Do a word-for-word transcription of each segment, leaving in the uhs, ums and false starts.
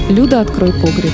Люда, открой погреб.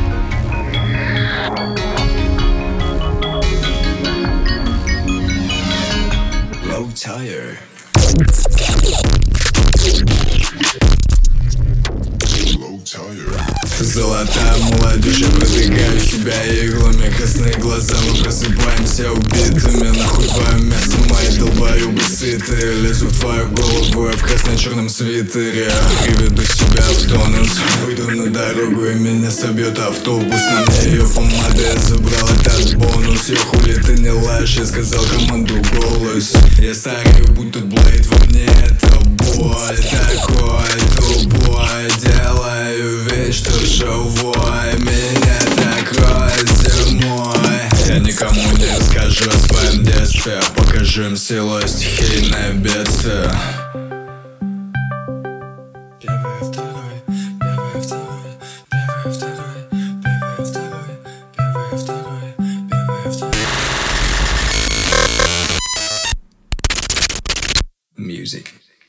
Золотая молодежь, я протыкаю себя иглами. Красные глаза, мы просыпаемся убитыми. Нахуй твое место, мои долбоебы сытые. Лезу в твою голову, я в красно-черном свитере. Приведу себя в тонус, выйду на дорогу и меня собьет автобус. На мне ее помада, я забрал этот бонус. Я хули ты не лаешь, я сказал команду голос. Я старый, будь тут Блейд, во мне это боль. Такой тупой, делаю вид, что живой. Меня так роет зимой. Я никому не расскажу о своем детстве. Покажу им силу стихийное бедствие. Первый, второй, первый, второй, первый, второй, первый, второй, первый, второй, первый, второй. Music.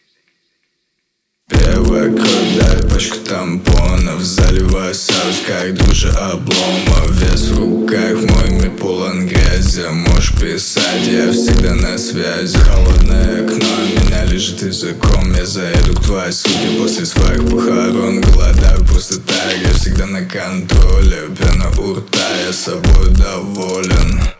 Первая кровь, дай пачку тампонов. Заливаю соус, как душа облома. Вес в руках, мой мир полон грязи. Можешь писать, я всегда на связи. Холодное окно, меня лежит языком. Я заеду к твоей суке после своих похорон. Голодаю просто так, я всегда на контроле. Пена у рта, я собой доволен.